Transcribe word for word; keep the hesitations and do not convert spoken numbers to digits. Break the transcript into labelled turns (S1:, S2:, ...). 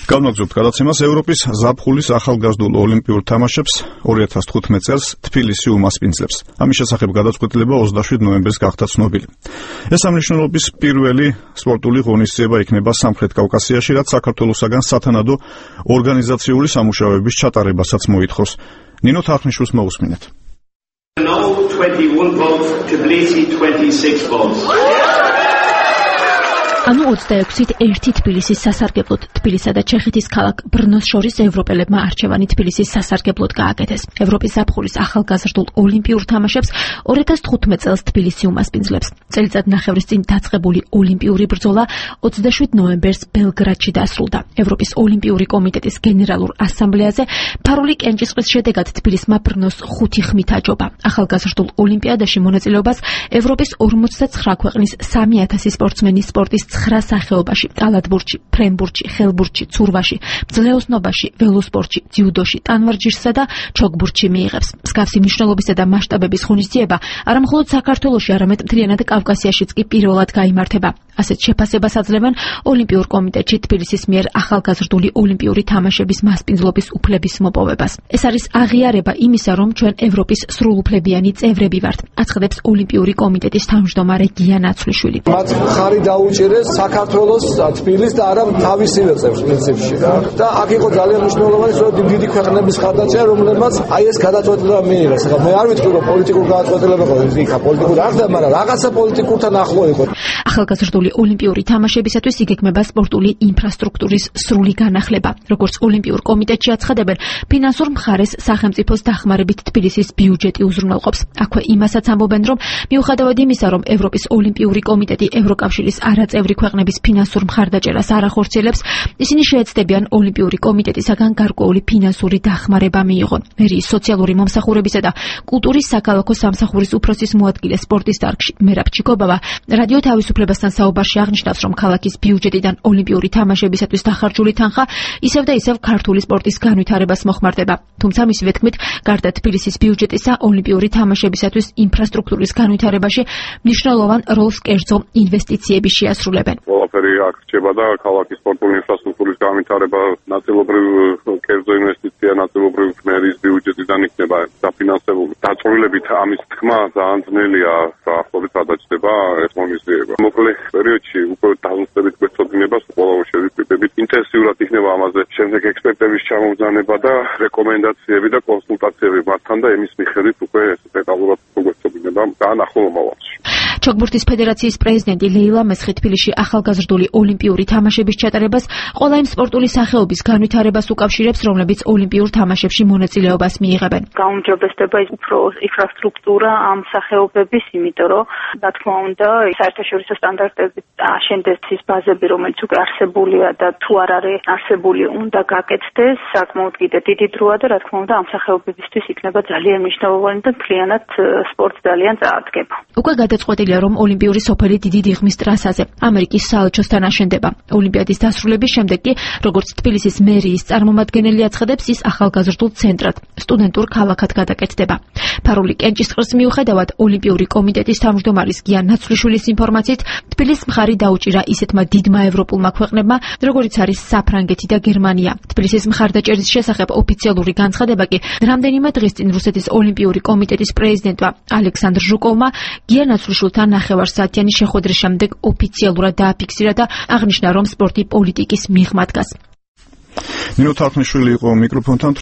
S1: Გავმაგზავნებთ გადაცემას ევროპის ზაფხულის ახალგაზრდულ ოლიმპიურ თამაშებს ორი ათას თხუთმეტ წელს თბილისი უმასპინძლებს. ამის შესახებ გადაწყვეტილება ოცდაშვიდ ნოემბერს გახდა ცნობილი. ეს აღნიშნულობის პირველი სპორტული ღონისძიება იქნება სამხრეთ კავკასიაში, რაც საქართველოსაგან სათანადო ორგანიზაციული სამუშაოების ჩატარებასაც მოითხოვს. ნინო თარხნიშვილს მოусმინეთ.
S2: No twenty-one votes, Tbilisi twenty-six votes.
S3: ანუ ოცდაექვსით ერთი თბილისის სასარგებლოდ თბილისსა და ჩეხეთის ქალაქ ბრნოს შორის ევროპელებმა არჩევანი თბილისის სასარგებლოდ გააკეთეს. ევროპის ზაფხულის ახალგაზრდულ ოლიმპიურ თამაშებს ორი ათას თხუთმეტ წელს თბილისი უმასპინძლებს. წელიწადნახევრის წინ დაწყებული ოლიმპიური ბრძოლა ოცდაშვიდ ნოემბერს ბელგრადში დასრულდა. ევროპის ოლიმპიური კომიტეტის გენერალურ ასამბლეაზე ფარული კენჭისყრის შედეგად თბილისმა ბრნოს ხუთი ხმით აჯობა. ახალგაზრდულ ოლიმპიადაში მონაწილეობას ევროპის ორმოცდაცხრა ქვეყნის სამი ათასი სპორტსმენი სპორტის ცხრა სახეობაში, კალათბურთში, ფრენბურთში, ხელბურთში, ცურვაში, ძლეოსნობაში, ველოსპორტში, ძიუდოში, ტანვარჯიშსა და ჩოგბურთში მიიღებს. მსგავსი მნიშვნელობისა და მასშტაბების ღონისძიება არა მხოლოდ საქართველოში, არამედ მთლიანად კავკასიაშიც კი პირველად გაიმართება. ასეთ შეფასებას აძლევენ ოლიმპიურ კომიტეტში თბილისის მიერ ახალგაზრდული ოლიმპიური თამაშების მასპინძლობის უფლების მოპოვებას. ეს არის აღიარება იმისა, რომ ჩვენ ევროპის სრულუფლებიანი წევრები ვართ, აცხადებს ოლიმპიური კომიტეტის თავმჯდომარე გია ნაცვლიშვილი.
S4: მათ ხარი დაუჭირეს საქართველოს თბილისს და არა თავისივე წევრს პრინციპში რა. და აქ იყო ძალიან მნიშვნელოვანი, რომ დიდი ქვეყნების ხარდაჭერა, რომლებმაც აი ეს გადაწყვეტილება მიიღეს. ახლა მე არ ვიტყვი, რომ პოლიტიკურ გადაწყვეტილება იყო, იქა პოლიტიკური არ ხდება, მაგრამ რაღაცა პოლიტიკურთან ახლო იყო.
S3: ახალგაზრდული ოლიმპიური თამაშებისათვის იგეგმება სპორტული ინფრასტრუქტურის სრული განახლება. როგორც ოლიმპიურ კომიტეტში აცხადებენ, ფინანსურ მხარეს სახელმწიფოს დახმარებით თბილისის ბიუჯეტი უზრუნველყოფს. აქვე იმასაც ამბობენ, რომ მიუხედავად იმისა, რომ ევროპის ოლიმპიური კომიტეტი ევროკავშირის არაწევრი ქვეყნების ფინანსურ მხარდაჭერას არ ახორციელებს, ისინი შეეცდებიან ოლიმპიური კომიტეტისაგან გარკვეული ფინანსური დახმარება მიიღონ. მერიის სოციალური მომსახურებისა და კულტურის საქალაქო სამსახურის უფროსის მოადგილე სპორტის დარგში მერაბ ჩიკობავა რადიო თავისუფლებასთან საუბარში აღნიშნავს, რომ ქალაქის ბიუჯეტიდან ოლიმპიური თამაშებისათვის დახარჯული თანხა ისევ და ისევ ქართული სპორტის განვითარებას მოხმარდება. თუმცა მისივე თქმით, გარდა თბილისის ბიუჯეტისა, ოლიმპიური თამაშებისათვის ინფრასტრუქტურის განვითარებაში მნიშვნელოვან როლს კერძო ინვესტიციები შეასრულებენ.
S5: ყველაფერი აქ რჩება და ქალაქის სპორტული ინფრასტრუქტურის განვითარება ნაწილობრივ კერძო ინვესტიცია, ნაწილობრივ მერიის ბიუჯეტიდან იქნება დაფინანსებული. დაწვრილებით ამის თქმა ძალიან ძნელია, ახლობით გადაჭდება ეს ღონისძიება. მოკლე პერიოდში უკვე დაზუსტებით გვეცოდინებას ყველა შევიკრიბებით. ინტენსიურად იქნება ამაზე შემდეგ ექსპერტების ჩამოგზანება და რეკომენდაციები და კონსულტაციები მათთან და იმის მიხედვით უკვე დეტალურად გვეცოდინება განახლო მომავალში.
S3: ჩოგბურთის ფედერაციის პრეზიდენტი ლეილა მესხი თბილისში ახალგაზრდული ოლიმპიური თამაშების ჩატარებას ყველა იმ სპორტული სახეობის განვითარებას უკავშირებს, რომლებიც ოლიმპიურ თამაშებში მონაწილეობას მიიღებენ.
S6: გაუმჯობესდება უფრო ინფრასტრუქტურა ამ სახეობების, იმიტომ რომ რა თქმა უნდა, საერთაშორისო სტანდარტებით აშენდეს ის ბაზები, რომელიც უკვე არსებულია და თუ არ არის არსებული, უნდა გაკეთდეს. საკმაოდ კიდე დიდი დროა და რა თქმა უნდა, ამ სახეობებისთვის იქნება ძალიან მნიშვნელოვანი და მთლიანად სპორტს ძალიან წაადგება.
S3: უკვე გადაწყვეტილია, რომ ოლიმპიური სოფელი დიდი დიღმის ტრასაზე ამერიკის საელჩოსთან აშენდება. ოლიმპიადის დასრულების შემდეგ კი, როგორც თბილისის მერიის წარმომადგენელი აცხადებს, ის ახალგაზრდულ ცენტრად, სტუდენტურ ქალაქად გადაკეთდება. ფარული კენჭისყრის მიუხედავად, ოლიმპიური კომიტეტის თავმჯდომარის გია ნაცვლიშვილის ინფორმაციით, თბილისს მხარი დაუჭირა ისეთმა დიდმა ევროპულმა ქვეყნებმა, როგორიც არის საფრანგეთი და გერმანია. თბილისის მხარდაჭერის შესახებ ოფიციალური განცხადება კი რამდენიმე დღის წინ რუსეთის ოლიმპიური კომიტეტის პრეზიდენტმა ალექსანდრ ჟუკოვმა გია ნაცვლიშვილთან ნახევარსაათიანი შეხვედრის შემდეგ ოფიციალურად დააფიქსირა და აღნიშნა, რომ სპორტი პოლიტიკის მიღმა დგას.
S1: ნინო თარხნიშვილი იყო მიკროფონთან.